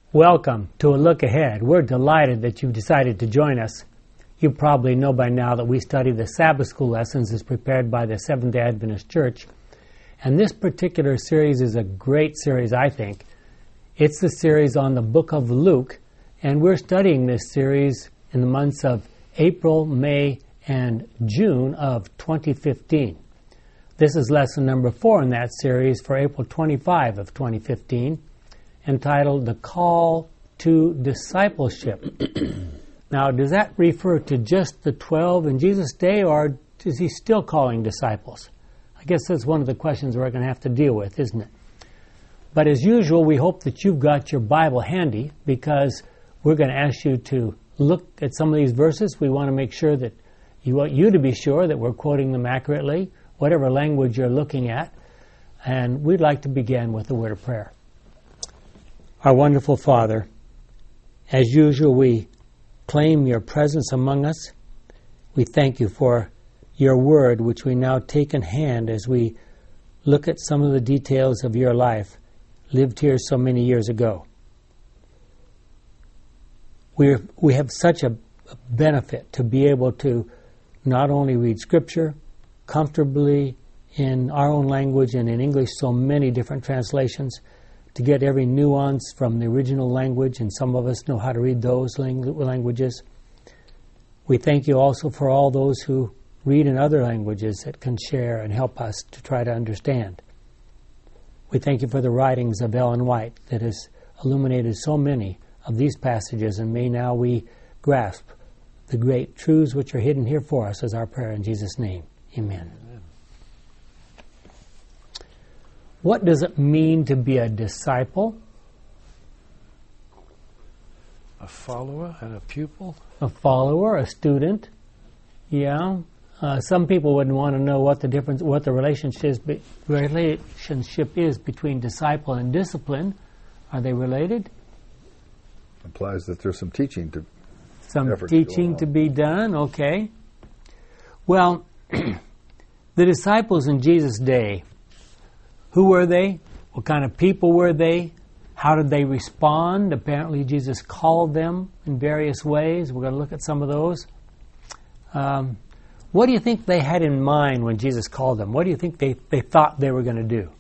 Welcome to A Look Ahead. We're delighted that you've decided to join us. You probably know by now that we study the Sabbath School lessons as prepared by the Seventh-day Adventist Church. And this particular series is a great series, I think. It's the series on the book of Luke, and we're studying this series in the months of April, May, and June of 2015. This is lesson number 4 in that series for April 25 of 2015, entitled The Call to Discipleship. Now, does that refer to just the 12 in Jesus' day, or is he still calling disciples? I guess that's one of the questions we're going to have to deal with, isn't it? But as usual, we hope that you've got your Bible handy, because we're going to ask you to look at some of these verses. We want to make sure that you want you to be sure that we're quoting them accurately, whatever language you're looking at. And we'd like to begin with a word of prayer. Our wonderful Father, as usual, we claim your presence among us. We thank you for your word, which we now take in hand as we look at some of the details of your life, lived here so many years ago. We have such a benefit to be able to not only read Scripture comfortably in our own language and in English, so many different translations, to get every nuance from the original language, and some of us know how to read those languages. We thank you also for all those who read in other languages that can share and help us to try to understand. We thank you for the writings of Ellen White that has illuminated so many of these passages, and may now we grasp the great truths which are hidden here for us, as our prayer in Jesus' name. Amen. Amen. What does it mean to be a disciple? A follower and a pupil? A follower, a student. Yeah. Some people wouldn't want to know what the difference, what the relationship is between disciple and discipline. Are they related? Implies that there's some teaching to be done. Okay. Well, the disciples in Jesus' day, who were they? What kind of people were they? How did they respond? Apparently Jesus called them in various ways. We're going to look at some of those. What do you think they had in mind when Jesus called them? What do you think they thought they were going to do?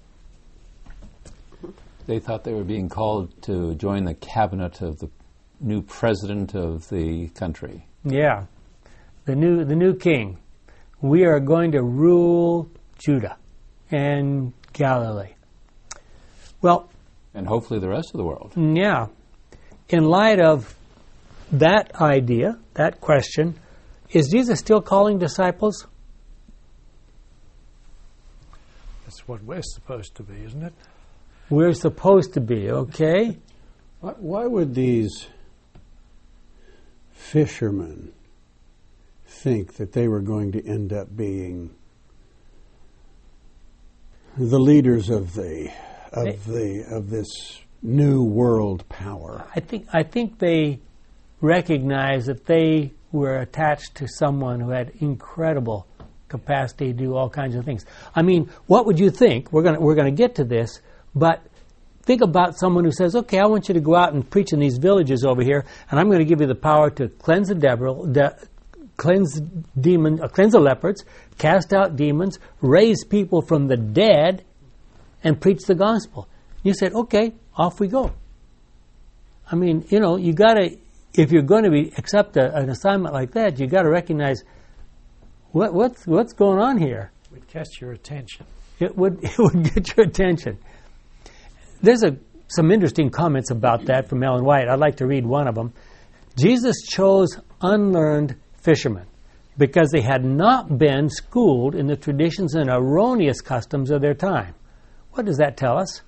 They thought they were being called to join the cabinet of the new president of the country. Yeah, the new king. We are going to rule Judah and Galilee. Well, and hopefully the rest of the world. Yeah. In light of that idea, that question, is Jesus still calling disciples? That's what we're supposed to be, isn't it? We're supposed to be, okay? Why would these fishermen think that they were going to end up being the leaders of this new world power? I think they recognized that they were attached to someone who had incredible capacity to do all kinds of things. I mean, what would you think? We're going to get to this, but think about someone who says, "Okay, I want you to go out and preach in these villages over here, and I'm going to give you the power to cleanse the leopards, cast out demons, raise people from the dead, and preach the gospel." You said, "Okay, off we go." I mean, you got to, if you're going to accept an assignment like that, you got to recognize what's going on here. It would catch your attention. It would get your attention. There's some interesting comments about that from Ellen White. I'd like to read one of them. Jesus chose unlearned fishermen because they had not been schooled in the traditions and erroneous customs of their time. What does that tell us?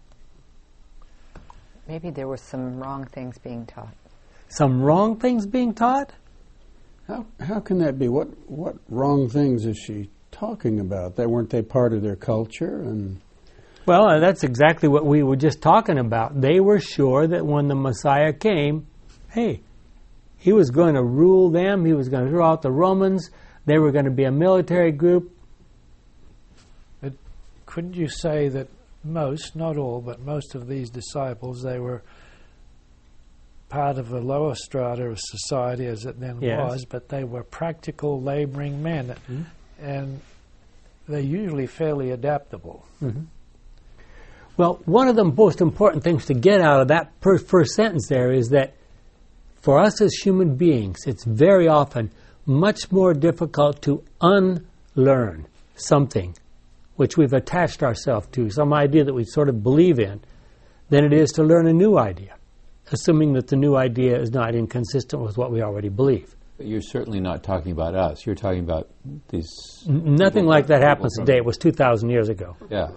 Maybe there were some wrong things being taught. Some wrong things being taught? How can that be? What wrong things is she talking about? Weren't they part of their culture? And well, that's exactly what we were just talking about. They were sure that when the Messiah came, hey, he was going to rule them. He was going to throw out the Romans. They were going to be a military group. But couldn't you say that most, not all, but most of these disciples, they were part of the lower strata of society as it then Yes. was, but they were practical laboring men, and they're usually fairly adaptable. Well, one of the most important things to get out of that first sentence there is that for us as human beings, it's very often much more difficult to unlearn something which we've attached ourselves to, some idea that we sort of believe in, than it is to learn a new idea, assuming that the new idea is not inconsistent with what we already believe. But you're certainly not talking about us. You're talking about these... Nothing like that happens today. It was 2,000 years ago. Yeah.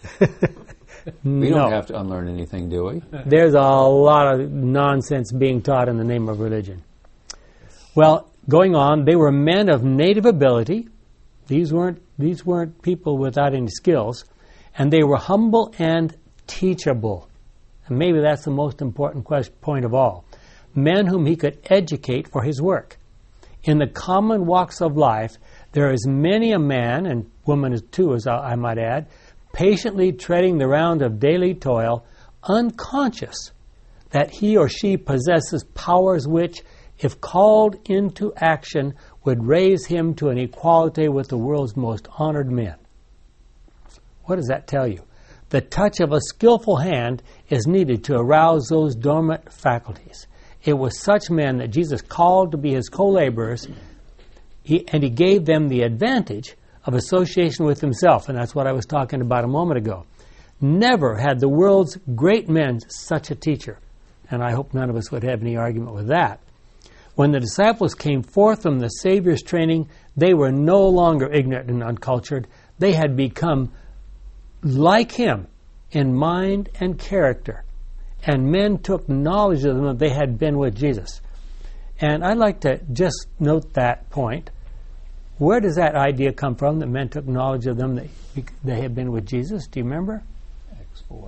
We don't have to unlearn anything, do we? There's a lot of nonsense being taught in the name of religion. Well, going on, they were men of native ability. These weren't people without any skills. And they were humble and teachable. And maybe that's the most important point of all. Men whom he could educate for his work. In the common walks of life, there is many a man, and woman too, as I might add, patiently treading the round of daily toil, unconscious that he or she possesses powers which, if called into action, would raise him to an equality with the world's most honored men. What does that tell you? The touch of a skillful hand is needed to arouse those dormant faculties. It was such men that Jesus called to be his co-laborers, and he gave them the advantage of association with himself, and that's what I was talking about a moment ago. Never had the world's great men such a teacher, and I hope none of us would have any argument with that. When the disciples came forth from the Savior's training, they were no longer ignorant and uncultured. They had become like him in mind and character, and men took knowledge of them that they had been with Jesus. And I'd like to just note that point. Where does that idea come from, that men took knowledge of them that they had been with Jesus? Do you remember? Acts 4.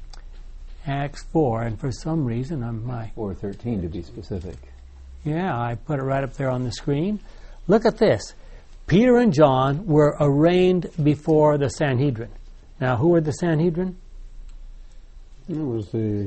Acts 4, and for some reason, 4:13 to be specific. Yeah, I put it right up there on the screen. Look at this. Peter and John were arraigned before the Sanhedrin. Now, who were the Sanhedrin? It was the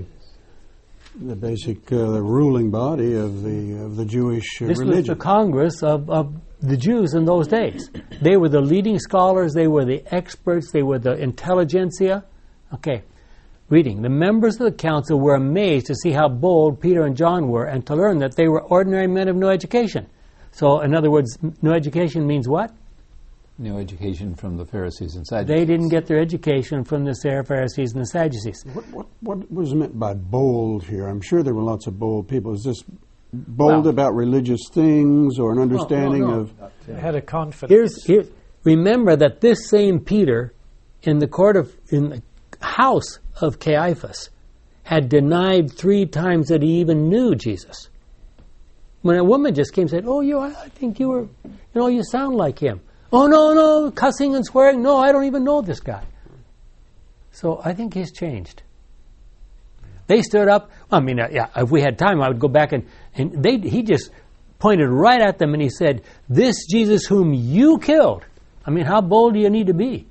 basic the ruling body of the Jewish This religion. was the Congress of the Jews in those days. They were the leading scholars. They were the experts. They were the intelligentsia. Okay, reading. The members of the council were amazed to see how bold Peter and John were and to learn that they were ordinary men of no education. So, in other words, no education means what? No education from the Pharisees and Sadducees. They didn't get their education from the Pharisees and the Sadducees. What was meant by bold here? I'm sure there were lots of bold people. Is this bold about religious things or an understanding of... They had a confidence. Remember that this same Peter, in the house of Caiaphas, had denied 3 times that he even knew Jesus. When a woman just came and said, I think you were, you sound like him. Oh, no, cussing and swearing. No, I don't even know this guy. So I think he's changed. They stood up. If we had time, I would go back and he just pointed right at them and he said, "This Jesus whom you killed." How bold do you need to be?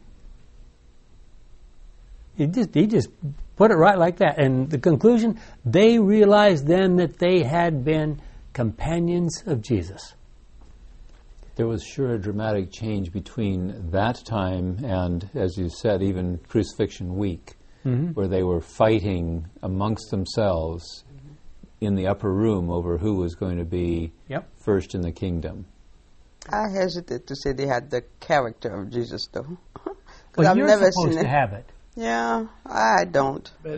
He just put it right like that. And the conclusion, they realized then that they had been companions of Jesus. There was sure a dramatic change between that time and, as you said, even Crucifixion Week, where they were fighting amongst themselves in the upper room over who was going to be first in the kingdom. I hesitate to say they had the character of Jesus, though. Well, I've you're never supposed seen to have it. Yeah, I don't. But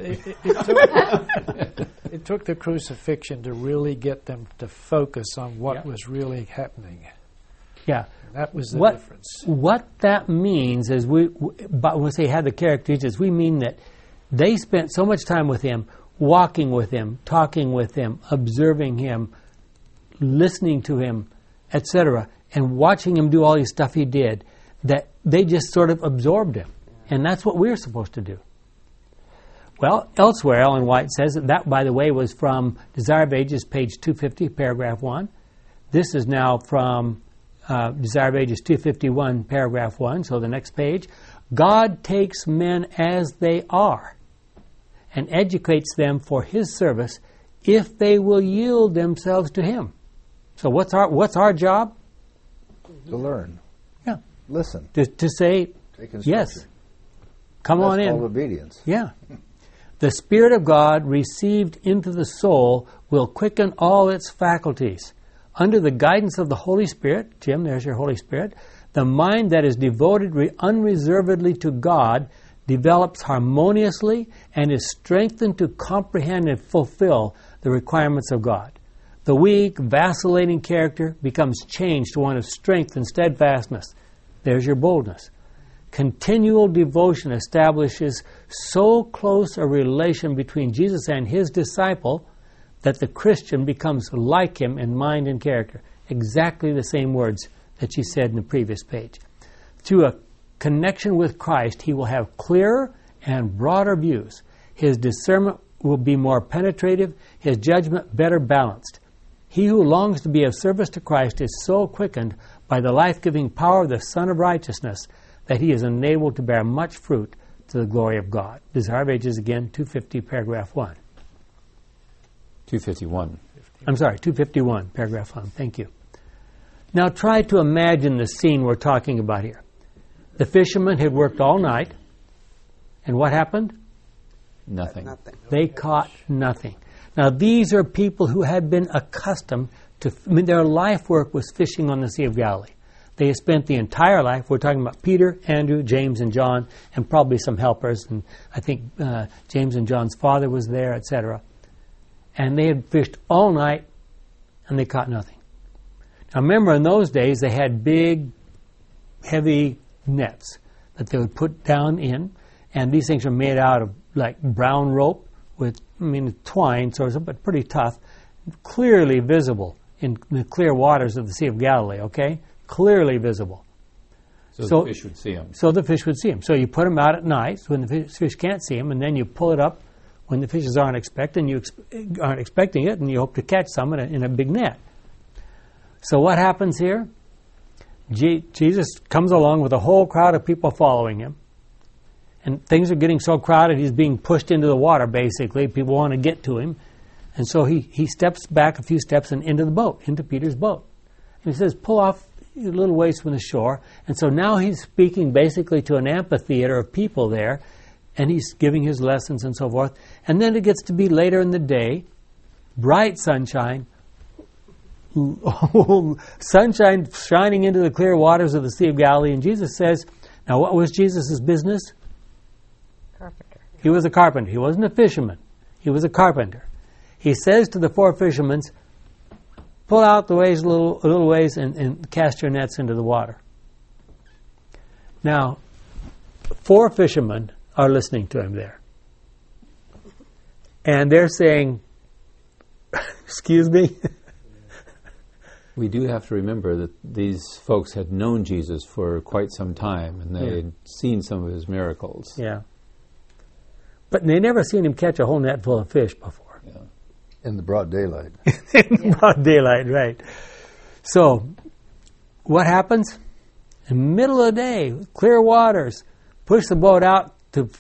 it took the crucifixion to really get them to focus on what was really happening. Yeah. That was the difference. What that means is, when we say had the character of Jesus, we mean that they spent so much time with him, walking with him, talking with him, observing him, listening to him, etc., and watching him do all the stuff he did, that they just sort of absorbed him. And that's what we're supposed to do. Well, elsewhere, Ellen White says that, by the way, was from Desire of Ages, page 250, paragraph 1. This is now from Desire of Ages 251, paragraph 1, so the next page. God takes men as they are and educates them for his service if they will yield themselves to Him. So what's our job? To learn. Yeah. Listen. To say, Take instruction. yes, come on That's in. called obedience. Yeah. The Spirit of God received into the soul will quicken all its faculties. Under the guidance of the Holy Spirit, Jim, there's your Holy Spirit, the mind that is devoted unreservedly to God develops harmoniously and is strengthened to comprehend and fulfill the requirements of God. The weak, vacillating character becomes changed to one of strength and steadfastness. There's your boldness. Continual devotion establishes so close a relation between Jesus and His disciple that the Christian becomes like Him in mind and character. Exactly the same words that she said in the previous page. Through a connection with Christ, he will have clearer and broader views. His discernment will be more penetrative, his judgment better balanced. He who longs to be of service to Christ is so quickened by the life-giving power of the Son of Righteousness that he is enabled to bear much fruit to the glory of God. Desire of Ages again, 250, paragraph 1. 251. I'm sorry, 251, paragraph 1. Thank you. Now try to imagine the scene we're talking about here. The fishermen had worked all night, and what happened? Nothing. They caught nothing. Now these are people who had been accustomed to, their life work was fishing on the Sea of Galilee. They had spent the entire life, we're talking about Peter, Andrew, James, and John, and probably some helpers, and I think James and John's father was there, etc. And they had fished all night, and they caught nothing. Now remember, in those days, they had big, heavy nets that they would put down in, and these things are made out of like brown rope with, twine, but pretty tough, clearly visible in the clear waters of the Sea of Galilee, okay? Clearly visible. So the fish would see them. So the fish would see them. So you put them out at night when the fish can't see them, and then you pull it up when the fishes aren't expecting it, and you hope to catch some in a big net. So what happens here? Jesus comes along with a whole crowd of people following him, and things are getting so crowded he's being pushed into the water, basically. People want to get to him. And so he steps back a few steps and into the boat, into Peter's boat. And he says, pull off a little ways from the shore. And so now he's speaking basically to an amphitheater of people there, and he's giving his lessons and so forth. And then it gets to be later in the day, bright sunshine, sunshine shining into the clear waters of the Sea of Galilee. And Jesus says, now what was Jesus' business? Carpenter. He was a carpenter. He wasn't a fisherman. He was a carpenter. He says to the four fishermen, pull out the ways a little ways and cast your nets into the water. Now, four fishermen are listening to him there. And they're saying, excuse me? We do have to remember that these folks had known Jesus for quite some time, and they had seen some of his miracles. Yeah. But they never seen him catch a whole net full of fish before. Yeah. In the broad daylight. In broad daylight, right. So, what happens? In the middle of the day, clear waters, push the boat out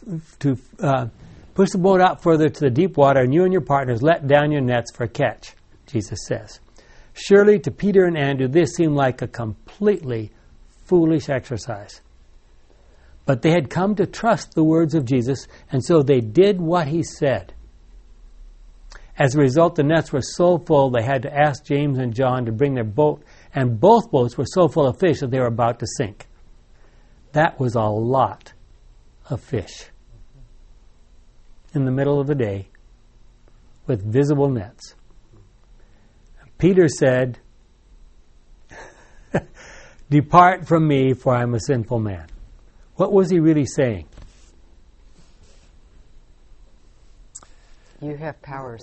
push the boat out further to the deep water, and you and your partners let down your nets for a catch, Jesus says. Surely to Peter and Andrew, this seemed like a completely foolish exercise. But they had come to trust the words of Jesus, and so they did what he said. As a result, the nets were so full they had to ask James and John to bring their boat, and both boats were so full of fish that they were about to sink. That was a lot of fish in the middle of the day with visible nets. Peter said, depart from me, for I am a sinful man. What was he really saying? You have powers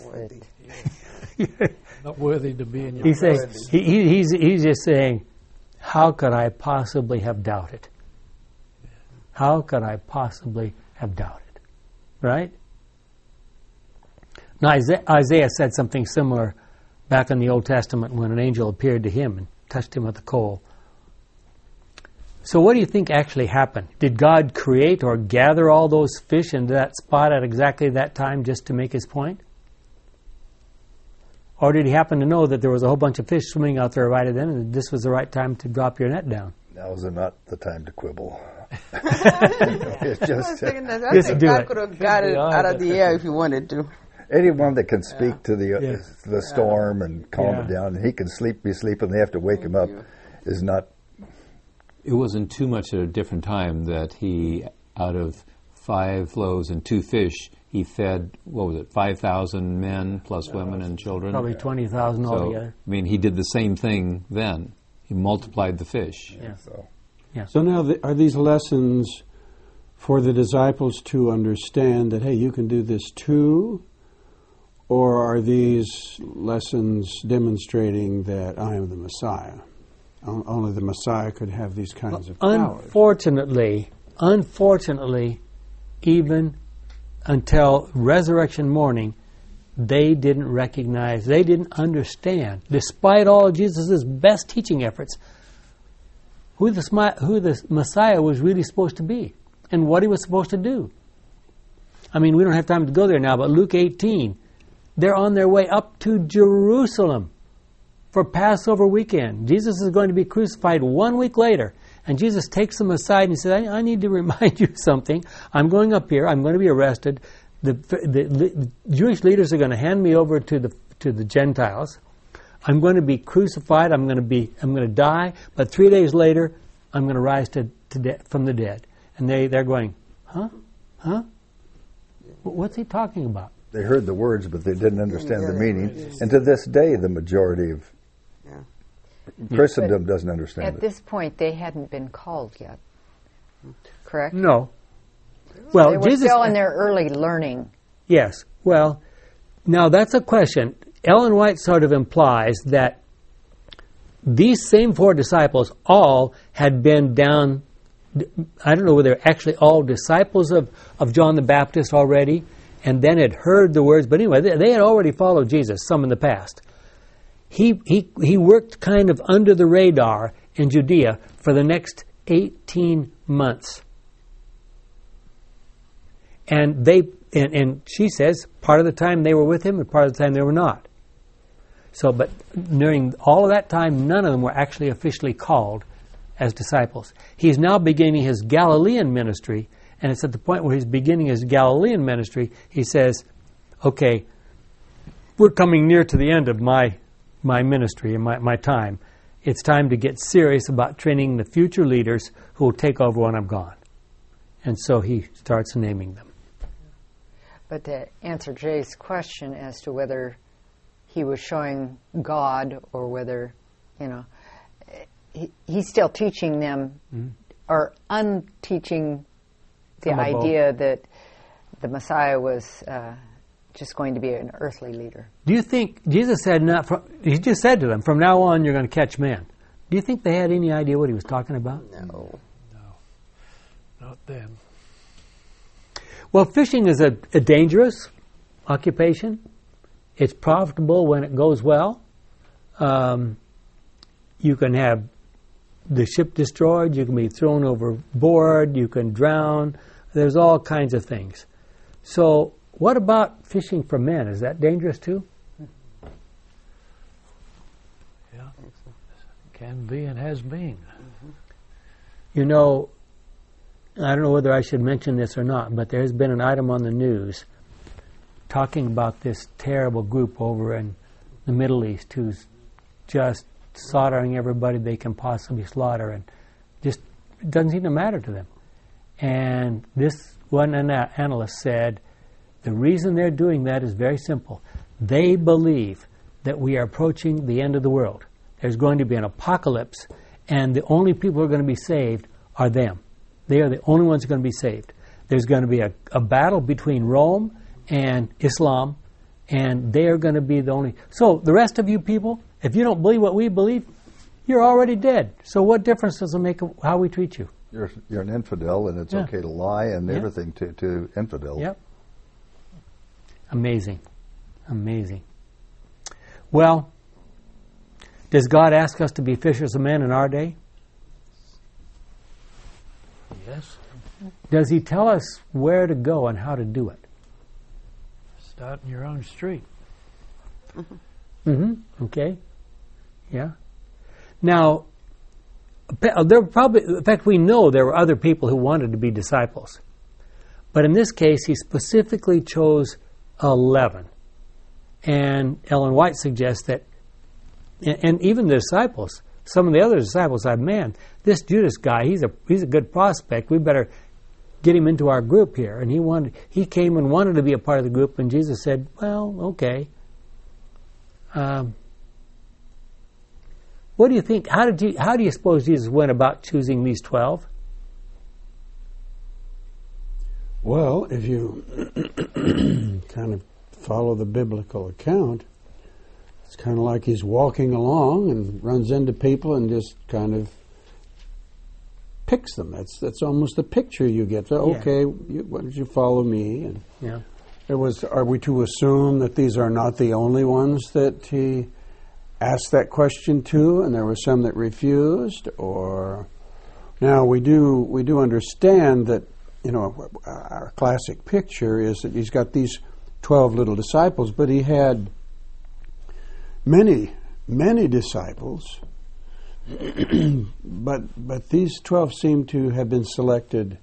Not worthy to be in your presence. He's just saying, how could I possibly have doubted? How could I possibly have doubted? Right? Now Isaiah said something similar back in the Old Testament when an angel appeared to him and touched him with a coal. So what do you think actually happened? Did God create or gather all those fish into that spot at exactly that time just to make his point? Or did he happen to know that there was a whole bunch of fish swimming out there right then, and this was the right time to drop your net down? Now is not the time to quibble. It's I was just thinking that. I Just think do God it. could have got it out of the air if he wanted to. anyone that can speak to the Yeah. the storm and calm it Yeah. down, and he can be sleeping, they have to wake him up, is not. It wasn't too much at a different time that he, out of 5 loaves and 2 fish, he fed, 5,000 men plus women and children? Probably 20,000 So, altogether. I mean, he did the same thing then. He multiplied the fish. Yeah. So. So now, are these lessons for the disciples to understand that, hey, you can do this too? Or are these lessons demonstrating that I am the Messiah? Only the Messiah could have these kinds of powers. Unfortunately, even until resurrection morning, they didn't recognize, they didn't understand, despite all of Jesus' best teaching efforts, who the Messiah was really supposed to be and what he was supposed to do. I mean, we don't have time to go there now, but Luke 18, they're on their way up to Jerusalem for Passover weekend. Jesus is going to be crucified 1 week later. And Jesus takes them aside and he says, I need to remind you something. I'm going up here. I'm going to be arrested. The Jewish leaders are going to hand me over to the Gentiles. I'm going to be crucified. I'm going to die. But 3 days later, I'm going to rise from the dead. And they're going, huh? What's he talking about? They heard the words, but they didn't understand the meaning. And to this day, the majority of Christendom doesn't understand At it. this point, they hadn't been called yet, correct? No. Well, They were Jesus still in their early learning. Yes. Well, now that's a question. Ellen White sort of implies that these same 4 disciples all had been down, I don't know whether they're actually all disciples of John the Baptist already, and then had heard the words, but anyway, they had already followed Jesus, some in the past. He worked kind of under the radar in Judea for the next 18 months. And and she says part of the time they were with him and part of the time they were not. So, but during all of that time, none of them were actually officially called as disciples. He's now beginning his Galilean ministry, and it's at the point where he's beginning his Galilean ministry, he says, okay, we're coming near to the end of my ministry and my time. It's time to get serious about training the future leaders who will take over when I'm gone. And so he starts naming them. But to answer Jay's question as to whether he was showing God or whether, he's still teaching them or unteaching the Some of both. idea that the Messiah was just going to be an earthly leader. Do you think, Jesus said, he just said to them, from now on you're going to catch men. Do you think they had any idea what he was talking about? No. Not then. Well, fishing is a dangerous occupation. It's profitable when it goes well. You can have the ship destroyed. You can be thrown overboard. You can drown. There's all kinds of things. So what about fishing for men? Is that dangerous too? Yeah. Can be and has been. You know, I don't know whether I should mention this or not, but there has been an item on the news talking about this terrible group over in the Middle East who's just slaughtering everybody they can possibly slaughter, and just it doesn't seem to matter to them. And this one analyst said the reason they're doing that is very simple. They believe that we are approaching the end of the world. There's going to be an apocalypse, and the only people who are going to be saved are them. They are the only ones who are going to be saved. There's going to be a battle between Rome and Islam, and they are going to be the only... So the rest of you people, if you don't believe what we believe, you're already dead. So what difference does it make how we treat you? You're an infidel, and it's okay to lie and everything to infidels. Yep. Amazing. Amazing. Well, does God ask us to be fishers of men in our day? Yes. Does he tell us where to go and how to do it? Start in your own street. Okay. Yeah. Now, there were probably, in fact, we know there were other people who wanted to be disciples. But in this case, he specifically chose 11. And Ellen White suggests that, and even the disciples, some of the other disciples said, man, this Judas guy, he's a good prospect. We better get him into our group here. And he came and wanted to be a part of the group, and Jesus said, well, okay. What do you think? How do you suppose Jesus went about choosing these 12? Well, if you kind of follow the biblical account, it's kind of like he's walking along and runs into people and just kind of picks them. That's almost the picture you get. So, okay, why don't you follow me? And yeah. Are we to assume that these are not the only ones that he asked that question to, and there were some that refused? Or now we do understand that, you know, our classic picture is that he's got these 12 little disciples, but he had many disciples. but these 12 seem to have been selected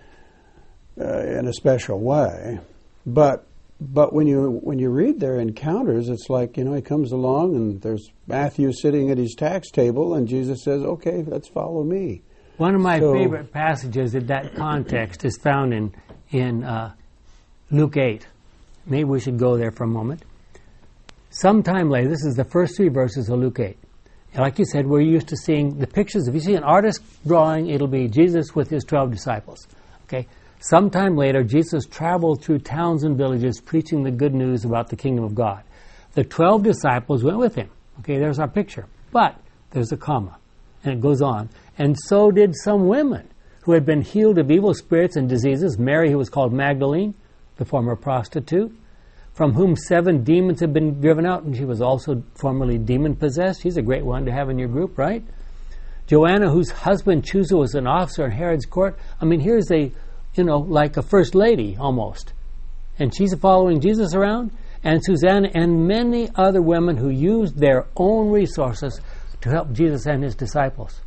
in a special way. But when you read their encounters, it's like, you know, he comes along and there's Matthew sitting at his tax table, and Jesus says, "Okay, let's follow me." One of my favorite passages in that context is found in Luke 8. Maybe we should go there for a moment. Sometime later, this is the first 3 verses of Luke 8. And like you said, we're used to seeing the pictures. If you see an artist drawing, it'll be Jesus with his 12 disciples. Okay. Sometime later, Jesus traveled through towns and villages preaching the good news about the kingdom of God. The 12 disciples went with him. Okay, there's our picture. But there's a comma. And it goes on. And so did some women who had been healed of evil spirits and diseases. Mary, who was called Magdalene, the former prostitute, from whom 7 demons had been driven out, and she was also formerly demon-possessed. She's a great one to have in your group, right? Joanna, whose husband Chusa was an officer in Herod's court. I mean, here's like a first lady almost. And she's following Jesus around. And Susanna and many other women who used their own resources to help Jesus and his disciples.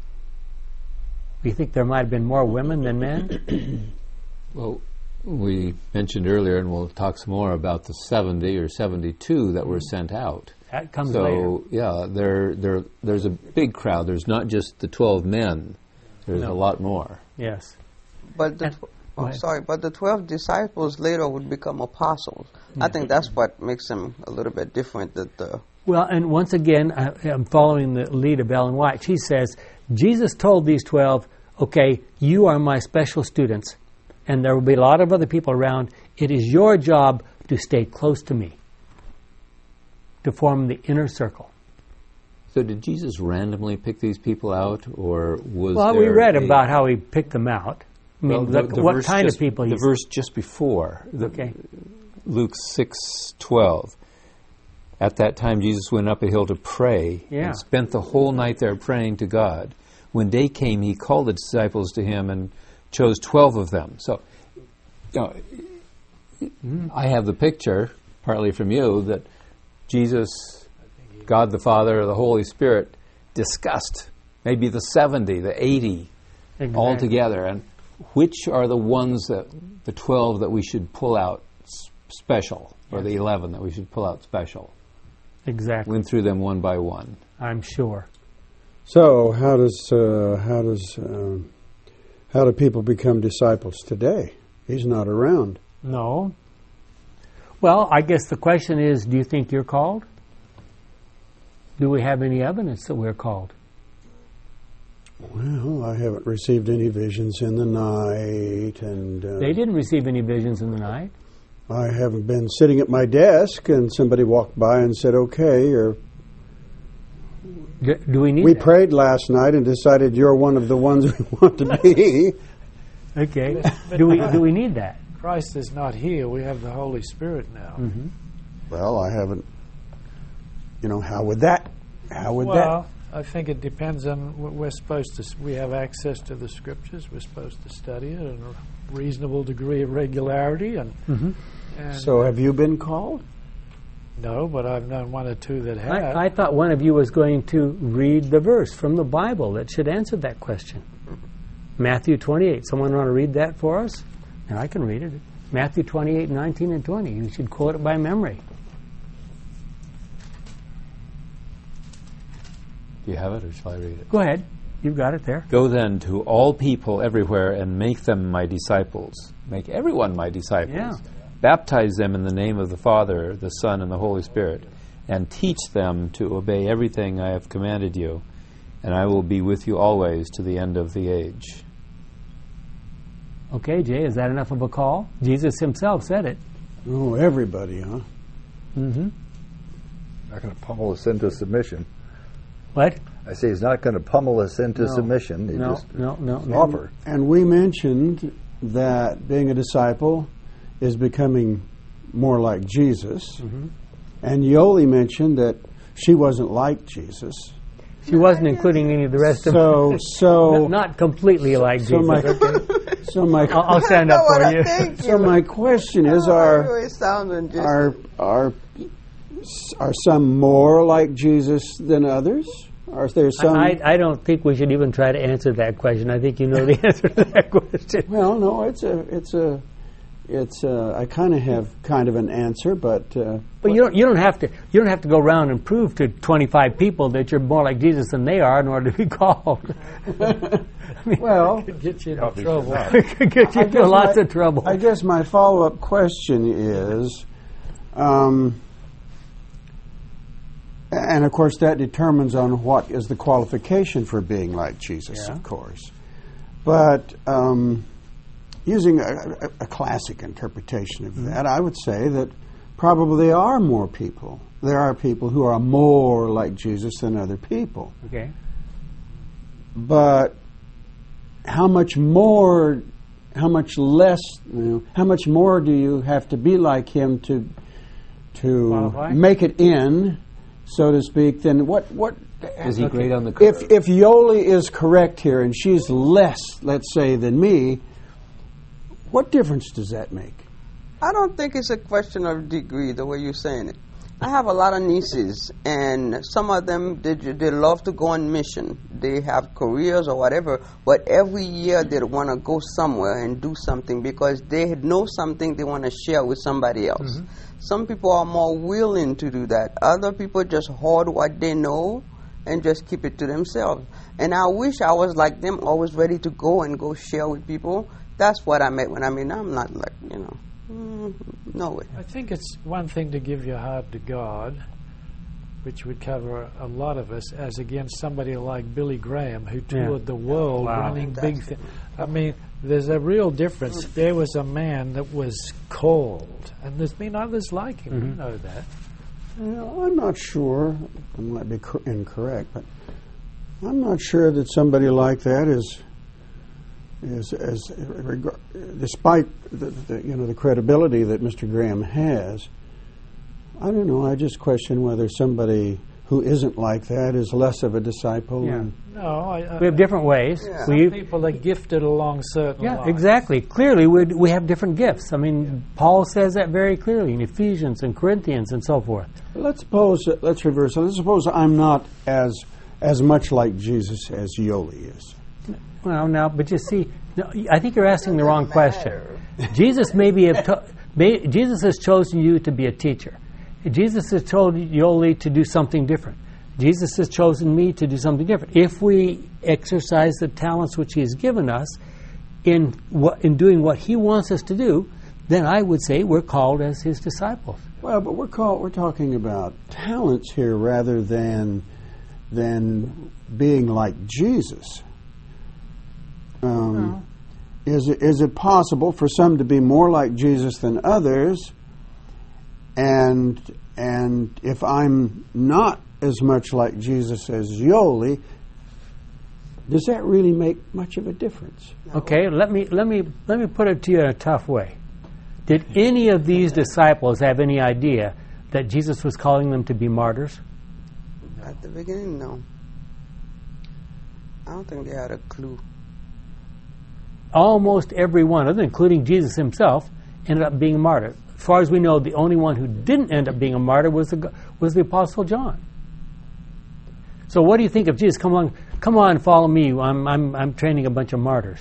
Do you think there might have been more women than men? Well, we mentioned earlier, and we'll talk some more about the 70 or 72 that were sent out. That comes later. So, yeah, there's a big crowd. There's not just the 12 men. There's a lot more. Yes. But but the 12 disciples later would become apostles. I think that's what makes them a little bit different. Well, and once again, I'm following the lead of Ellen White. She says, Jesus told these 12, okay, you are my special students, and there will be a lot of other people around. It is your job to stay close to me, to form the inner circle. So did Jesus randomly pick these people out, or was Well, we read about how he picked them out. I mean, what kind of people The verse just before, Luke 6:12. At that time, Jesus went up a hill to pray and spent the whole night there praying to God. When day came, he called the disciples to him and chose 12 of them. So, I have the picture, partly from you, that Jesus, God the Father, the Holy Spirit, discussed maybe the 70, the 80 all together. And which are the ones the 12 that we should pull out special, or the 11 that we should pull out special? Exactly. Went through them one by one. I'm sure. So how do people become disciples today? He's not around. No. Well, I guess the question is, do you think you're called? Do we have any evidence that we're called? Well, I haven't received any visions in the night, and they didn't receive any visions in the night. I haven't been sitting at my desk and somebody walked by and said, "Okay," or do we need? We prayed last night and decided you're one of the ones we want to be. Okay. Do we need that? Christ is not here. We have the Holy Spirit now. Mm-hmm. Well, I haven't. How would that? Well, I think it depends on what we're supposed to. We have access to the Scriptures. We're supposed to study it in a reasonable degree of regularity. And so, have you been called? No, but I've known one or two that have. I thought one of you was going to read the verse from the Bible that should answer that question. Matthew 28. Someone want to read that for us? And I can read it. Matthew 28, 19 and 20. You should quote it by memory. Do you have it, or shall I read it? Go ahead. You've got it there. Go then to all people everywhere and make them my disciples. Make everyone my disciples. Yeah. Baptize them in the name of the Father, the Son, and the Holy Spirit, and teach them to obey everything I have commanded you, and I will be with you always to the end of the age. Okay, Jay, is that enough of a call? Jesus himself said it. Oh, everybody, huh? Mm-hmm. Not going to pummel us into submission. What? I say he's not going to pummel us into submission. He just offer. And we mentioned that being a disciple is becoming more like Jesus. Mm-hmm. And Yoli mentioned that she wasn't like Jesus. She wasn't including any of the rest of them. So not completely like Jesus. I'll stand up for you. So my question is: are some more like Jesus than others? Are there some? I don't think we should even try to answer that question. I think you know the answer to that question. Well, no, I kind of have an answer, but you don't have to go around and prove to 25 people that you're more like Jesus than they are in order to be called. Well, could get you into trouble. Could get you into lots of trouble. I guess my follow-up question is, and of course that determines on what is the qualification for being like Jesus, of course. But using a classic interpretation of that, I would say that probably there are more people. There are people who are more like Jesus than other people. Okay. But how much more, how much less, how much more do you have to be like him to qualify? Make it in, so to speak? Then what is he great on the curve? If Yoli is correct here and she's less, let's say, than me, what difference does that make? I don't think it's a question of degree, the way you're saying it. I have a lot of nieces, and some of them, they love to go on mission. They have careers or whatever, but every year they want to go somewhere and do something because they know something they want to share with somebody else. Mm-hmm. Some people are more willing to do that. Other people just hoard what they know and just keep it to themselves. And I wish I was like them, always ready to go and go share with people. That's what I meant when I mean I'm not like, no way. I think it's one thing to give your heart to God, which would cover a lot of us, as against somebody like Billy Graham, who toured the world running big things. I mean, there's a real difference. There was a man that was called, and there's been others like him. You know that. I'm not sure. I might be incorrect, but I'm not sure that somebody like that despite the credibility that Mr. Graham has, I don't know. I just question whether somebody who isn't like that is less of a disciple. Yeah. No, we have different ways. Yeah. Some people are gifted along certain lines. Exactly. Clearly, we have different gifts. I mean, Paul says that very clearly in Ephesians and Corinthians and so forth. Let's reverse it. Let's suppose I'm not as much like Jesus as Yoli is. Well, now, but you see, I think you're asking the wrong question. Jesus Jesus has chosen you to be a teacher. Jesus has told Yoli to do something different. Jesus has chosen me to do something different. If we exercise the talents which He has given us in doing what He wants us to do, then I would say we're called as His disciples. Well, but we're talking about talents here rather than being like Jesus. Is it possible for some to be more like Jesus than others? And if I'm not as much like Jesus as Yoli, does that really make much of a difference? Okay, let me put it to you in a tough way. Did any of these disciples have any idea that Jesus was calling them to be martyrs? At the beginning, no. I don't think they had a clue. Almost every one of them, including Jesus himself, ended up being martyred. As far as we know, the only one who didn't end up being a martyr was the Apostle John. So what do you think of Jesus? Come on, follow me. I'm training a bunch of martyrs.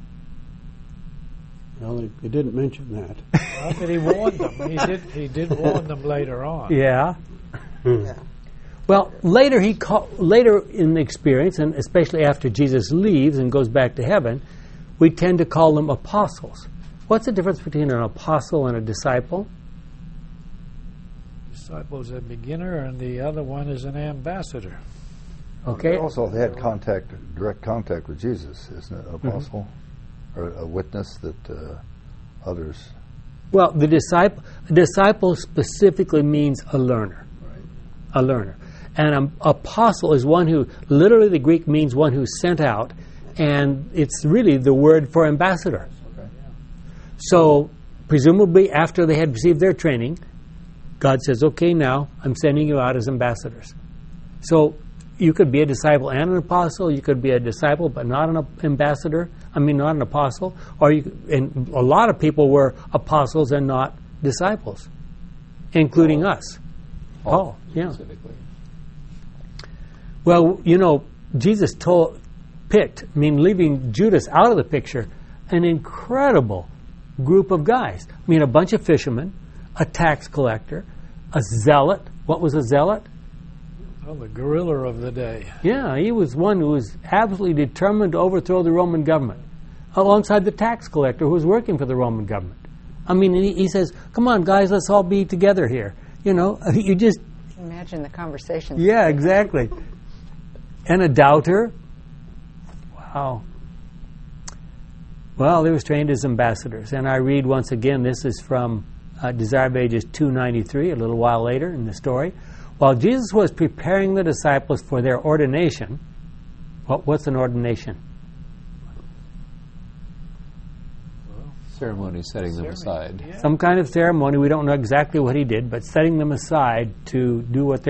Well, he didn't mention that. Well, but he warned them. He did warn them later on. Yeah. Yeah. Well, later in the experience, and especially after Jesus leaves and goes back to heaven, we tend to call them apostles. What's the difference between an apostle and a disciple? Disciple is a beginner, and the other one is an ambassador. Okay. Also, they had direct contact with Jesus, isn't it? An apostle or a witness that others. Well, the disciple specifically means a learner. Right. A learner. And an apostle is one who, literally the Greek means one who's sent out, and it's really the word for ambassador. Okay. So, presumably after they had received their training, God says, okay, now I'm sending you out as ambassadors. So, you could be a disciple and an apostle. You could be a disciple but not an ambassador. Not an apostle. And a lot of people were apostles and not disciples, including us. Paul, yeah. Specifically. Well, Jesus picked, leaving Judas out of the picture, an incredible group of guys. A bunch of fishermen, a tax collector, a zealot. What was a zealot? Well, the guerrilla of the day. Yeah, he was one who was absolutely determined to overthrow the Roman government, alongside the tax collector who was working for the Roman government. He says, come on, guys, let's all be together here. You just... Imagine the conversation. Yeah, exactly. And a doubter. Wow. Well, they was trained as ambassadors. And I read once again, this is from Desire of Ages 293, a little while later in the story. While Jesus was preparing the disciples for their ordination, what's an ordination? Ceremony setting them aside. Yeah. Some kind of ceremony. We don't know exactly what he did, but setting them aside to do what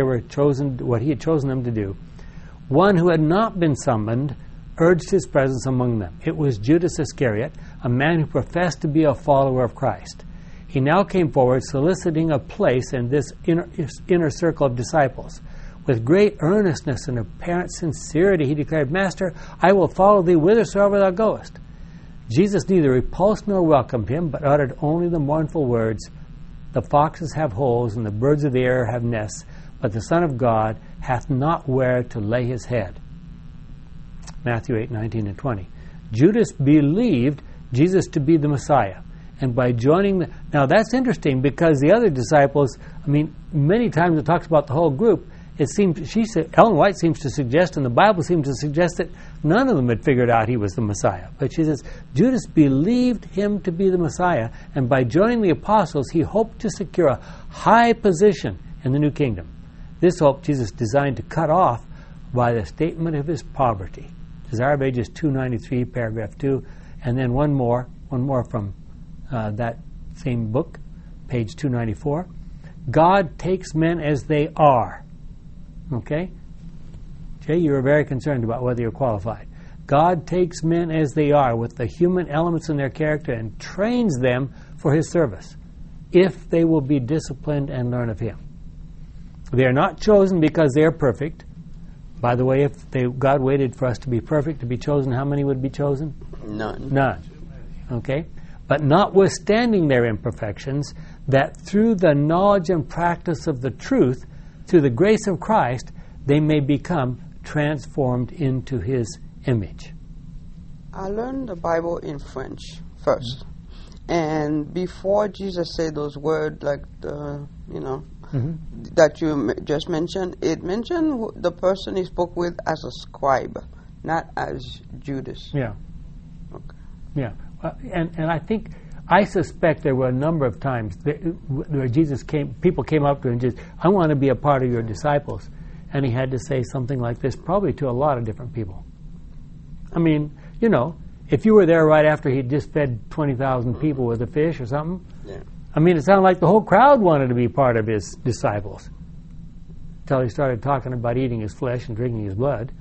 he had chosen them to do. One who had not been summoned urged his presence among them. It was Judas Iscariot, a man who professed to be a follower of Christ. He now came forward soliciting a place in this inner circle of disciples. With great earnestness and apparent sincerity, he declared, Master, I will follow thee whithersoever thou goest. Jesus neither repulsed nor welcomed him, but uttered only the mournful words, The foxes have holes, and the birds of the air have nests, but the Son of God hath not where to lay his head. Matthew 8:19 and 20. Judas believed Jesus to be the Messiah. And by joining now that's interesting because the other disciples, many times it talks about the whole group. Ellen White seems to suggest, and the Bible seems to suggest that none of them had figured out he was the Messiah. But she says, Judas believed him to be the Messiah, and by joining the apostles, he hoped to secure a high position in the new kingdom. This hope Jesus designed to cut off by the statement of his poverty. Desire of Ages 293, paragraph 2, and then one more from that same book, page 294. God takes men as they are. Okay? Jay, you were very concerned about whether you're qualified. God takes men as they are with the human elements in their character and trains them for his service, if they will be disciplined and learn of him. They are not chosen because they are perfect. By the way, if God waited for us to be perfect to be chosen, how many would be chosen? None. Okay? But notwithstanding their imperfections, that through the knowledge and practice of the truth, through the grace of Christ, they may become transformed into his image. I learned the Bible in French first. And before Jesus said those words, like that you just mentioned, it mentioned the person he spoke with as a scribe, not as Judas. Yeah. Okay. Yeah. And I suspect there were a number of times where people came up to him and just, I want to be a part of your disciples. And he had to say something like this, probably to a lot of different people. If you were there right after he'd just fed 20,000 people with a fish or something, Yeah. It sounded like the whole crowd wanted to be part of his disciples. Until he started talking about eating his flesh and drinking his blood.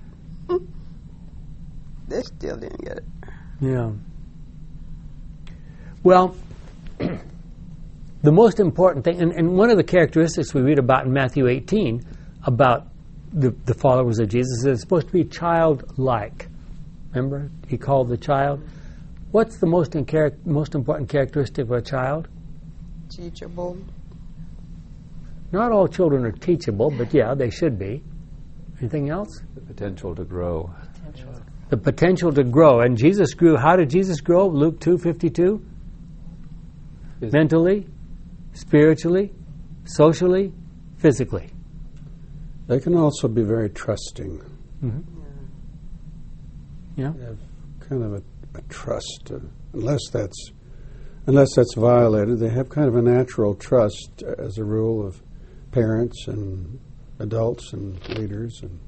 They still didn't get it. Yeah. Well, the most important thing, and one of the characteristics we read about in Matthew 18 about the followers of Jesus is it's supposed to be childlike. Remember, he called the child. What's the most important characteristic of a child? Teachable. Not all children are teachable, but yeah, they should be. Anything else? The potential to grow. The potential to grow. And Jesus grew. How did Jesus grow? Luke 2:52. Mentally, spiritually, socially, physically. They can also be very trusting. Mm-hmm. Yeah. They have kind of a trust, unless that's violated. They have kind of a natural trust, as a rule, of parents and adults and leaders. And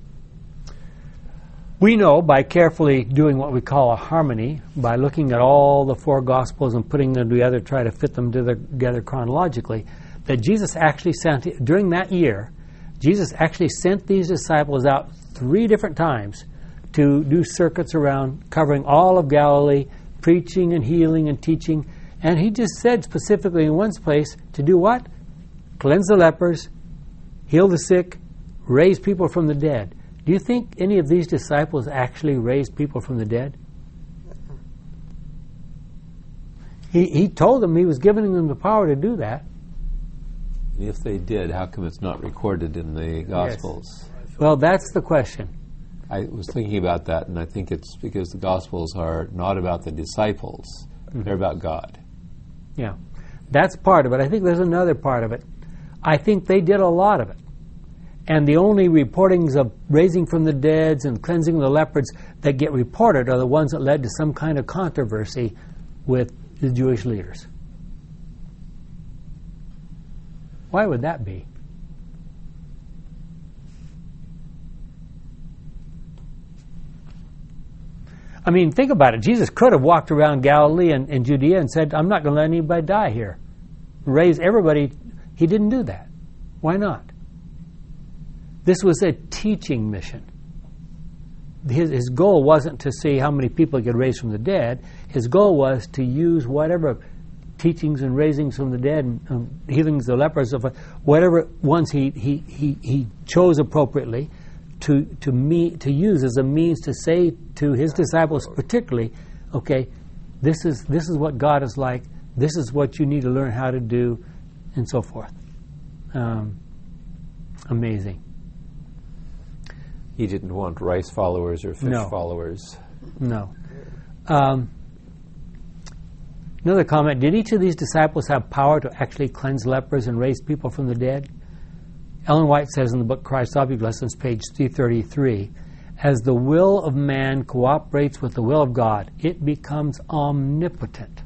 we know by carefully doing what we call a harmony, by looking at all the four Gospels and putting them together, try to fit them together chronologically, that Jesus actually sent, during that year, Jesus actually sent these disciples out 3 different times to do circuits around, covering all of Galilee, preaching and healing and teaching. And he just said specifically in one place to do what? Cleanse the lepers, heal the sick, raise people from the dead. Do you think any of these disciples actually raised people from the dead? He told them he was giving them the power to do that. If they did, how come it's not recorded in the Gospels? Yes. Well, that's the question. I was thinking about that, and I think it's because the Gospels are not about the disciples. Mm-hmm. They're about God. Yeah. That's part of it. I think there's another part of it. I think they did a lot of it. And the only reportings of raising from the dead and cleansing the lepers that get reported are the ones that led to some kind of controversy with the Jewish leaders. Why would that be? I mean, think about it. Jesus could have walked around Galilee and Judea and said, I'm not going to let anybody die here. Raise everybody. He didn't do that. Why not? This was a teaching mission. His goal wasn't to see how many people he could raise from the dead. His goal was to use whatever teachings and raisings from the dead and healings of the lepers, whatever ones he chose appropriately to use as a means to say to his disciples particularly, okay, this is what God is like, this is what you need to learn how to do, and so forth. Amazing. He didn't want rice followers or fish followers. No. Another comment, did each of these disciples have power to actually cleanse lepers and raise people from the dead? Ellen White says in the book Christ's Object Lessons, page 333, as the will of man cooperates with the will of God, it becomes omnipotent.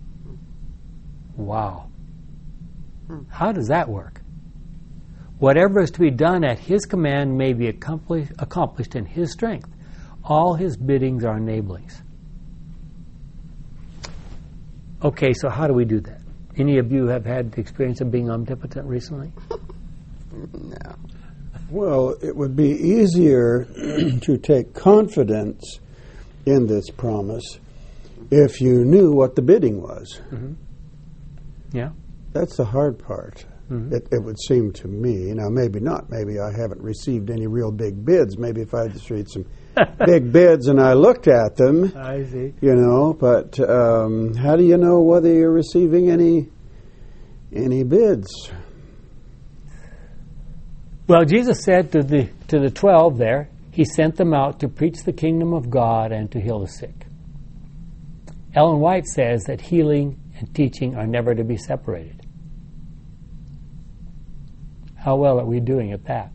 Wow. How does that work? Whatever is to be done at his command may be accomplished in his strength. All his biddings are enablings. Okay, so how do we do that? Any of you have had the experience of being omnipotent recently? No. Well, it would be easier to take confidence in this promise if you knew what the bidding was. Mm-hmm. Yeah. That's the hard part. Mm-hmm. It would seem to me. Now, maybe not. Maybe I haven't received any real big bids. Maybe if I had just read some big bids and I looked at them, I see. But how do you know whether you're receiving any bids? Well, Jesus said to the 12 there, he sent them out to preach the kingdom of God and to heal the sick. Ellen White says that healing and teaching are never to be separated. How well are we doing at that?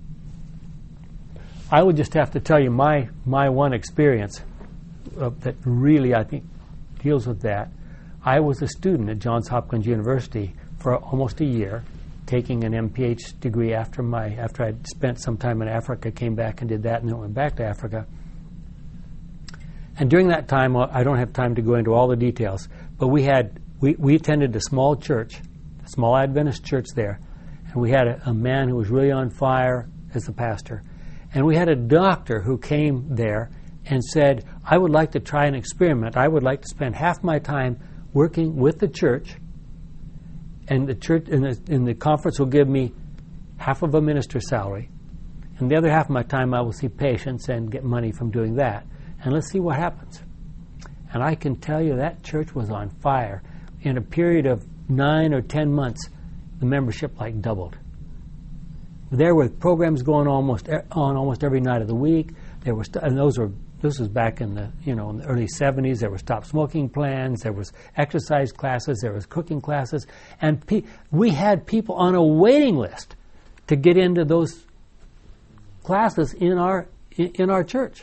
I would just have to tell you my one experience that really, I think, deals with that. I was a student at Johns Hopkins University for almost a year, taking an MPH degree after I'd spent some time in Africa, came back and did that, and then went back to Africa. And during that time, I don't have time to go into all the details, but we attended a small church, a small Adventist church there, and we had a man who was really on fire as the pastor. And we had a doctor who came there and said, I would like to try an experiment. I would like to spend half my time working with the church and the church in the conference will give me half of a minister's salary, and the other half of my time I will see patients and get money from doing that. And let's see what happens. And I can tell you that church was on fire. In a period of 9 or 10 months, the membership like doubled. There were programs going on almost every night of the week. There was, and this was back in the in the early 70s. There were stop smoking plans. There was exercise classes. There was cooking classes, and we had people on a waiting list to get into those classes in our church.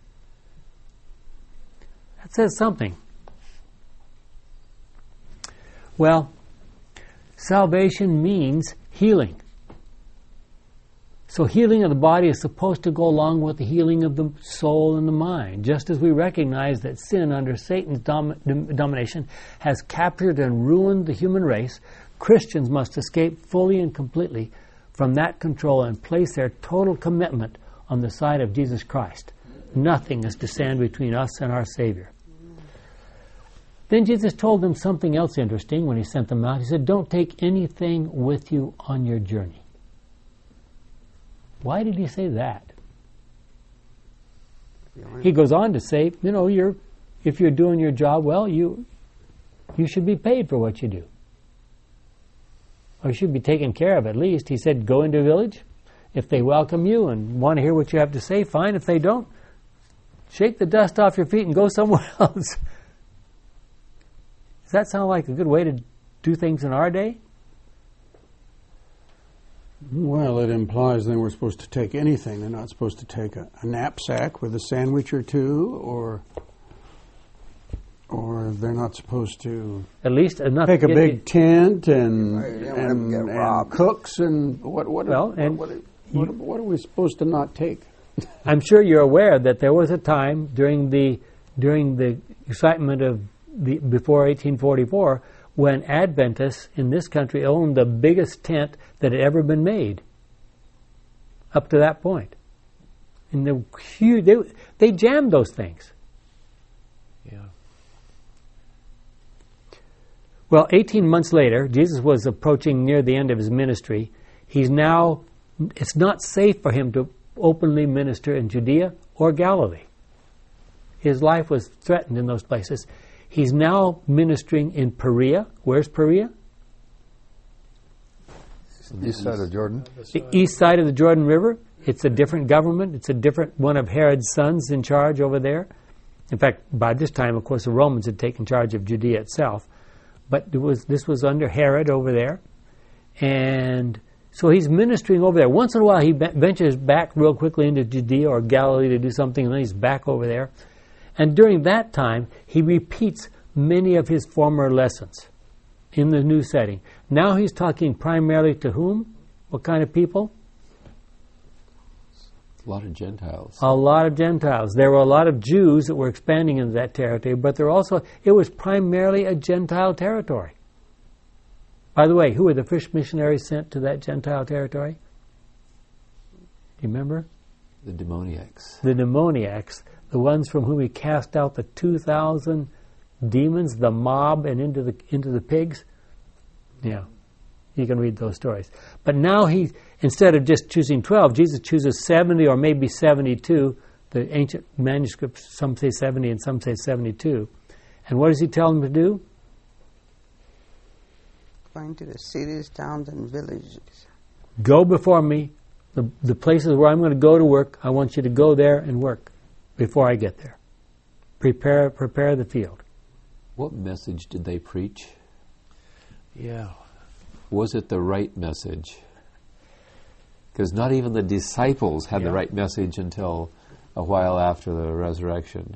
That says something. Well, salvation means healing. So healing of the body is supposed to go along with the healing of the soul and the mind. Just as we recognize that sin under Satan's domination has captured and ruined the human race, Christians must escape fully and completely from that control and place their total commitment on the side of Jesus Christ. Nothing is to stand between us and our Savior. Then Jesus told them something else interesting when he sent them out. He said, don't take anything with you on your journey. Why did he say that? He goes on to say, if you're doing your job well, you should be paid for what you do. Or you should be taken care of at least. He said, go into a village. If they welcome you and want to hear what you have to say, fine. If they don't, shake the dust off your feet and go somewhere else. Does that sound like a good way to do things in our day? Well, it implies then we're supposed to take anything. They're not supposed to take a knapsack with a sandwich or two, or they're not supposed to at least enough take a big tent and cooks and what are we supposed to not take? I'm sure you're aware that there was a time during the excitement of before 1844 when Adventists in this country owned the biggest tent that had ever been made up to that point. And they jammed those things. Yeah. Well, 18 months later, Jesus was approaching near the end of his ministry. It's not safe for him to openly minister in Judea or Galilee. His life was threatened in those places. He's now ministering in Perea. Where's Perea? East side of Jordan. The east side of the Jordan River. It's a different government. It's a different one of Herod's sons in charge over there. In fact, by this time, of course, the Romans had taken charge of Judea itself. But this was under Herod over there. And so he's ministering over there. Once in a while, he ventures back real quickly into Judea or Galilee to do something, and then he's back over there. And during that time, he repeats many of his former lessons in the new setting. Now he's talking primarily to whom? What kind of people? A lot of Gentiles. A lot of Gentiles. There were a lot of Jews that were expanding into that territory, but it was primarily a Gentile territory. By the way, who were the first missionaries sent to that Gentile territory? Do you remember? The demoniacs. The demoniacs. The ones from whom he cast out the 2,000 demons, the mob, and into the pigs. Yeah, you can read those stories. But now instead of just choosing 12, Jesus chooses 70 or maybe 72. The ancient manuscripts, some say 70 and some say 72. And what does he tell them to do? Going to the cities, towns, and villages. Go before me. The places where I'm going to go to work, I want you to go there and work before I get there. Prepare the field. What message did they preach? Yeah. Was it the right message? Because not even the disciples had the right message until a while after the resurrection.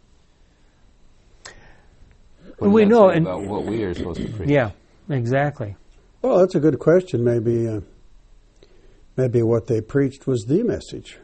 We know about what we are supposed to preach. Yeah, exactly. Well, that's a good question. Maybe what they preached was the message.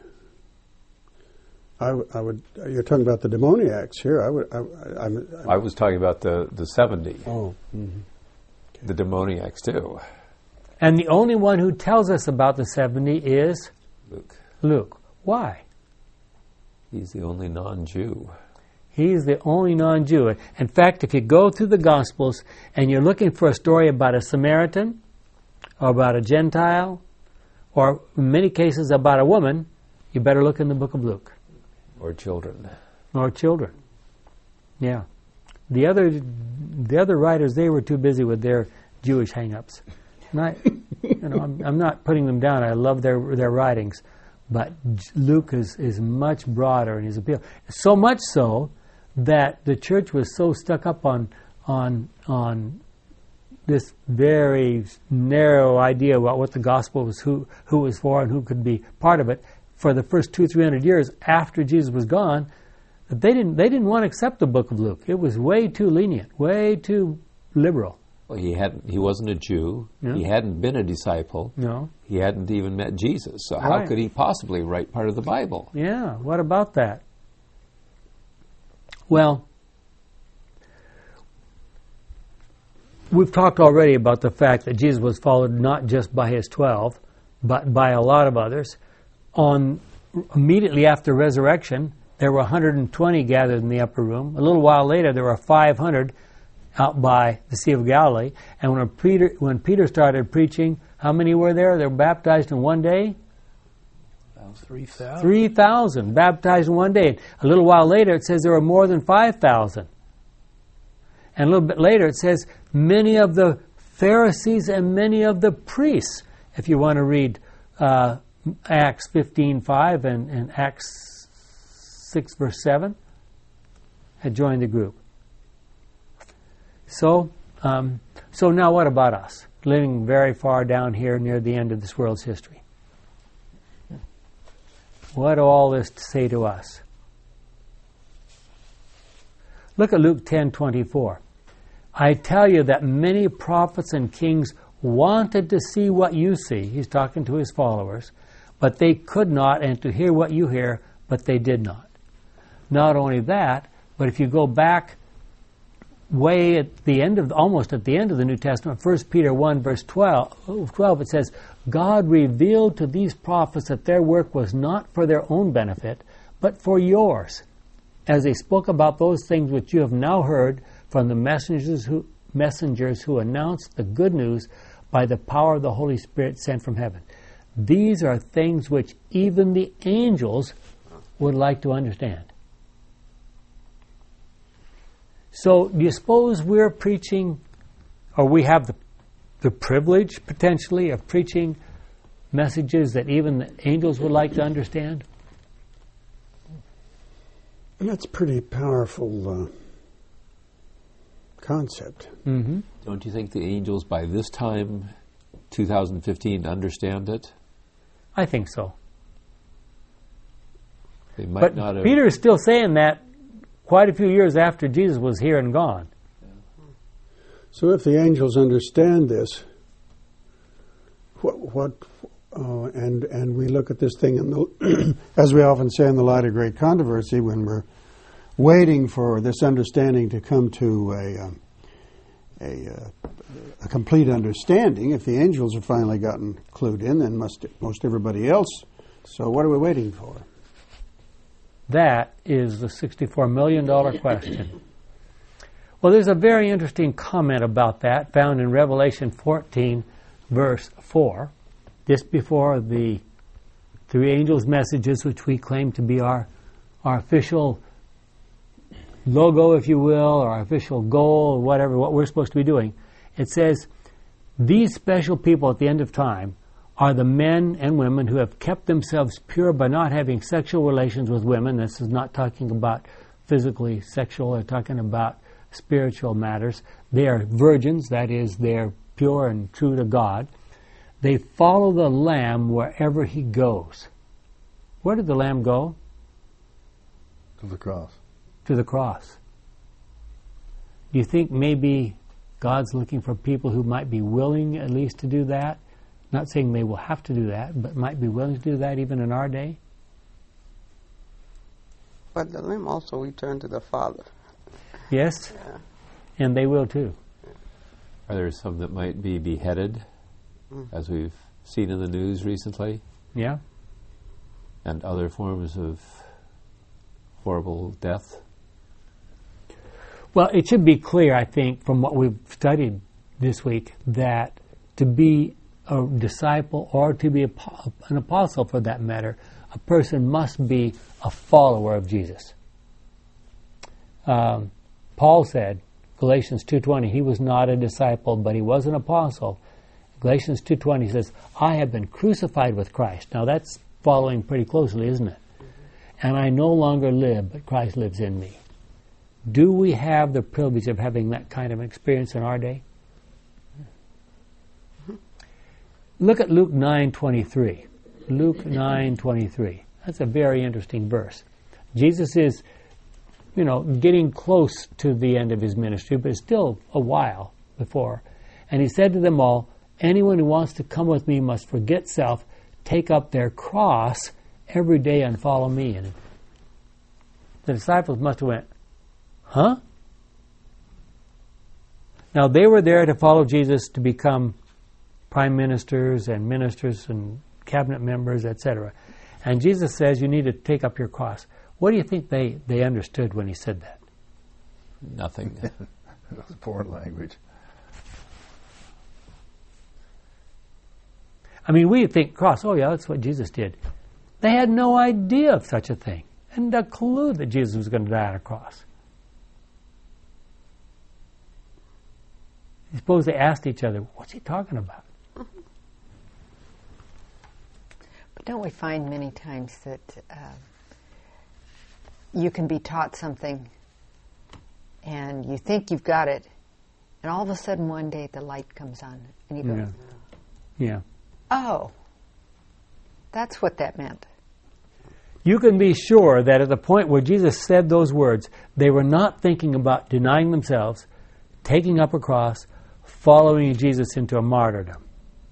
You're talking about the demoniacs here. I was talking about the 70. Oh. Mm-hmm. Okay. The demoniacs too. And the only one who tells us about the 70 is Luke. Luke. Why? He's the only non-Jew. He's the only non-Jew. In fact, if you go through the Gospels and you're looking for a story about a Samaritan or about a Gentile or in many cases about a woman, you better look in the book of Luke. Or children. Or children. Yeah. The other writers, they were too busy with their Jewish hang-ups. And I'm not putting them down. I love their writings. But Luke is much broader in his appeal. So much so that the church was so stuck up on this very narrow idea about what the gospel was, who it was for, and who could be part of it for the first 200-300 years after Jesus was gone, that they didn't want to accept the book of Luke. It was way too lenient, way too liberal. Well, he wasn't a Jew. No. He hadn't been a disciple. No. He hadn't even met Jesus. So how could he possibly write part of the Bible? Yeah, what about that? Well, we've talked already about the fact that Jesus was followed not just by his 12, but by a lot of others. Immediately after resurrection, there were 120 gathered in the upper room. A little while later, there were 500 out by the Sea of Galilee. And when Peter started preaching, how many were there? They were baptized in one day? 3,000. 3,000 baptized in one day. A little while later, it says there were more than 5,000. And a little bit later, it says many of the Pharisees and many of the priests, if you want to read Acts 15:5 and Acts 6 verse 7, had joined the group. So now what about us, living very far down here near the end of this world's history? What do all this say to us? Look at Luke 10:24. I tell you that many prophets and kings wanted to see what you see. He's talking to his followers. But they could not, and to hear what you hear, but they did not. Not only that, but if you go back way at the end of, almost at the end of the New Testament, 1 Peter 1 verse 12, it says, God revealed to these prophets that their work was not for their own benefit, but for yours, as they spoke about those things which you have now heard from the messengers who announced the good news by the power of the Holy Spirit sent from heaven. These are things which even the angels would like to understand. So do you suppose we're preaching, or we have the privilege potentially of preaching messages that even the angels would like to understand? That's a pretty powerful concept. Mm-hmm. Don't you think the angels by this time, 2015, understand it? I think so. They might But not have. Peter is still saying that quite a few years after Jesus was here and gone. So if the angels understand this, and we look at this thing in the, as we often say, in the light of great controversy, when we're waiting for this understanding to come to a complete understanding. If the angels have finally gotten clued in, then most everybody else. So what are we waiting for? That is the $64 million question. Well, there's a very interesting comment about that found in Revelation 14, verse 4, just before the three angels' messages, which we claim to be our official logo, if you will, or our official goal, or whatever, what we're supposed to be doing. It says, these special people at the end of time are the men and women who have kept themselves pure by not having sexual relations with women. This is not talking about physically sexual, they're talking about spiritual matters. They are virgins, that is, they're pure and true to God. They follow the Lamb wherever he goes. Where did the Lamb go? To the cross. To the cross. Do you think maybe God's looking for people who might be willing at least to do that? Not saying they will have to do that, but might be willing to do that even in our day? But the Lamb also returned to the Father. Yes, Yeah. and they will too. Are there some that might be beheaded, as we've seen in the news recently, Yeah? and other forms of horrible death? Well, it should be clear, I think, from what we've studied this week, that to be a disciple or to be an apostle, for that matter, a person must be a follower of Jesus. Paul said, Galatians 2:20, he was not a disciple, but he was an apostle. Galatians 2:20 says, I have been crucified with Christ. Now that's following pretty closely, isn't it? And I no longer live, but Christ lives in me. Do we have the privilege of having that kind of experience in our day? Look at Luke 9:23. Luke 9:23. That's a very interesting verse. Jesus is, getting close to the end of his ministry, but it's still a while before. And he said to them all, anyone who wants to come with me must forget self, take up their cross every day and follow me. And the disciples must have went, huh? Now they were there to follow Jesus to become prime ministers and cabinet members, etc. And Jesus says you need to take up your cross. What do you think they understood when he said that? Nothing. It was foreign language. I mean, we think cross, oh yeah, that's what Jesus did. They had no idea of such a thing, and a clue that Jesus was going to die on a cross. I suppose they asked each other, what's he talking about? But don't we find many times that you can be taught something and you think you've got it, and all of a sudden one day the light comes on and you go, Yeah. oh, that's what that meant. You can be sure that at the point where Jesus said those words, they were not thinking about denying themselves, taking up a cross, following Jesus into a martyrdom.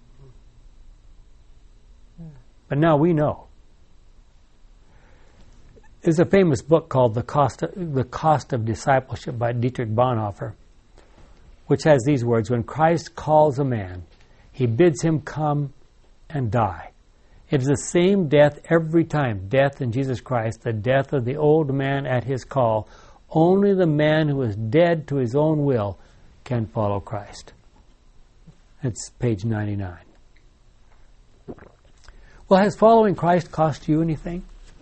But now we know. There's a famous book called The Cost of Discipleship by Dietrich Bonhoeffer, which has these words, when Christ calls a man, he bids him come and die. It is the same death every time, death in Jesus Christ, the death of the old man at his call. Only the man who is dead to his own will can follow Christ. That's page 99. Well, has following Christ cost you anything?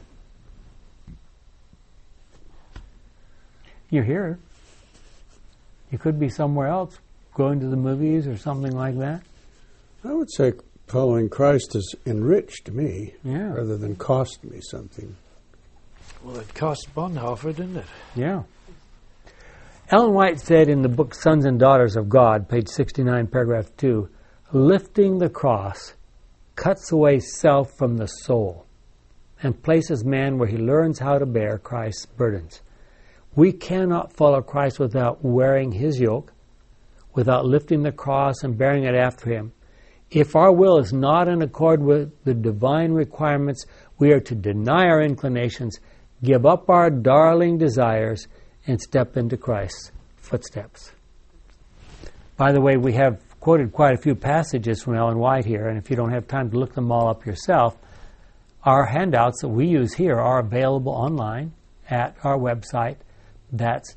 You're here. You could be somewhere else, going to the movies or something like that. I would say following Christ has enriched me rather than cost me something. Well, it cost Bonhoeffer, didn't it? Yeah. Ellen White said in the book Sons and Daughters of God, page 69, paragraph 2, lifting the cross cuts away self from the soul and places man where he learns how to bear Christ's burdens. We cannot follow Christ without wearing his yoke, without lifting the cross and bearing it after him. If our will is not in accord with the divine requirements, we are to deny our inclinations, give up our darling desires, and step into Christ's footsteps. By the way, we have quoted quite a few passages from Ellen White here, and if you don't have time to look them all up yourself, our handouts that we use here are available online at our website. That's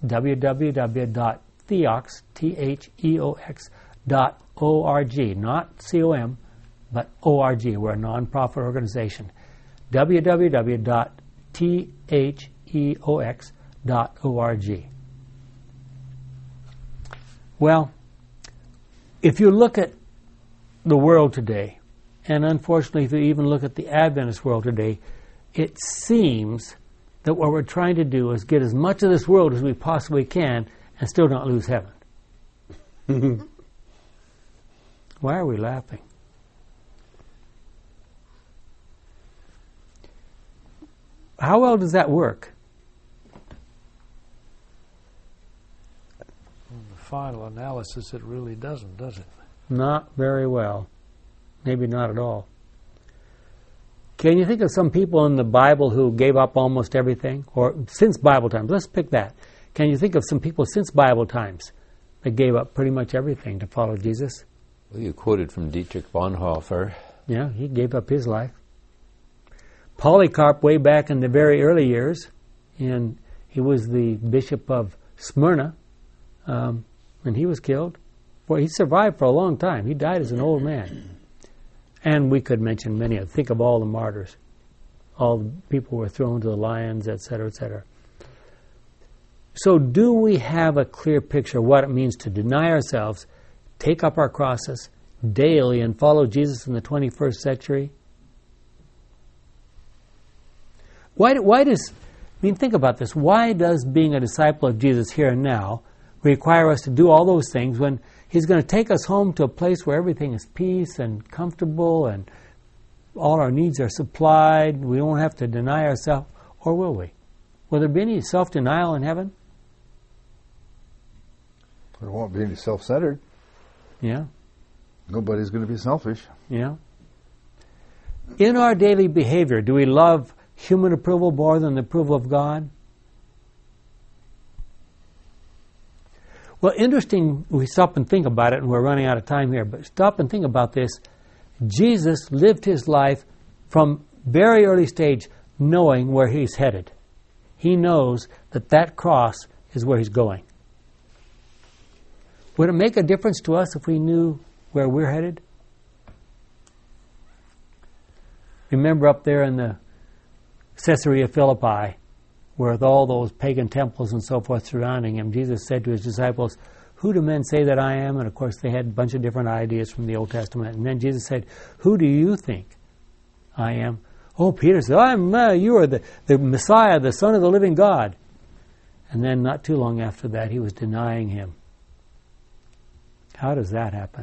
www.theox.org, not C-O-M, but O-R-G. We're a non-profit organization. www.theox.org. Well, if you look at the world today, and unfortunately if you even look at the Adventist world today, it seems that what we're trying to do is get as much of this world as we possibly can and still not lose heaven. Why are we laughing? How well does that work? In the final analysis, it really doesn't, does it? Not very well. Maybe not at all. Can you think of some people in the Bible who gave up almost everything? Or since Bible times, let's pick that. Can you think of some people since Bible times that gave up pretty much everything to follow Jesus? Well, you quoted from Dietrich Bonhoeffer. Yeah, he gave up his life. Polycarp, way back in the very early years, and he was the bishop of Smyrna and he was killed. Well, he survived for a long time. He died as an old man. And we could mention many. Think of all the martyrs. All the people who were thrown to the lions, etc., etc. So do we have a clear picture of what it means to deny ourselves, take up our crosses daily, and follow Jesus in the 21st century? Think about this. Why does being a disciple of Jesus here and now require us to do all those things when He's going to take us home to a place where everything is peace and comfortable and all our needs are supplied? We won't have to deny ourselves, or will we? Will there be any self-denial in heaven? There won't be any self-centered. Yeah. Nobody's going to be selfish. Yeah. In our daily behavior, do we love human approval more than the approval of God? Well, interesting, we stop and think about it, and we're running out of time here, but stop and think about this. Jesus lived his life from very early stage knowing where he's headed. He knows that that cross is where he's going. Would it make a difference to us if we knew where we're headed? Remember up there in the Caesarea Philippi, with all those pagan temples and so forth surrounding him, Jesus said to his disciples, "Who do men say that I am?" And of course they had a bunch of different ideas from the Old Testament. And then Jesus said, "Who do you think I am?" Oh, Peter said, "You are the Messiah, the Son of the living God." And then not too long after that, he was denying him. How does that happen?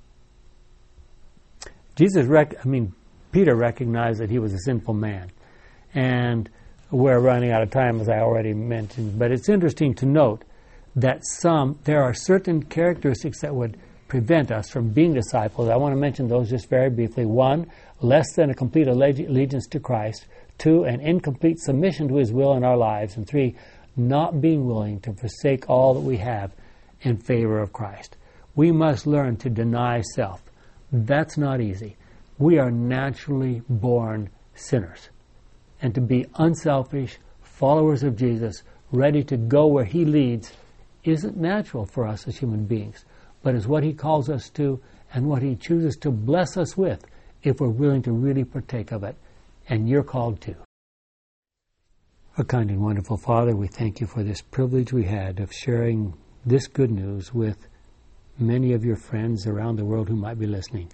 Peter recognized that he was a sinful man. And we're running out of time, as I already mentioned. But it's interesting to note that there are certain characteristics that would prevent us from being disciples. I want to mention those just very briefly. 1, less than a complete allegiance to Christ. 2, an incomplete submission to his will in our lives. And 3, not being willing to forsake all that we have in favor of Christ. We must learn to deny self. That's not easy. We are naturally born sinners. And to be unselfish, followers of Jesus, ready to go where he leads, isn't natural for us as human beings, but is what he calls us to and what he chooses to bless us with if we're willing to really partake of it. And you're called to. Our kind and wonderful Father, we thank you for this privilege we had of sharing this good news with many of your friends around the world who might be listening.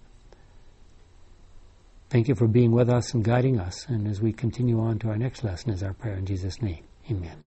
Thank you for being with us and guiding us. And as we continue on to our next lesson is our prayer in Jesus' name. Amen.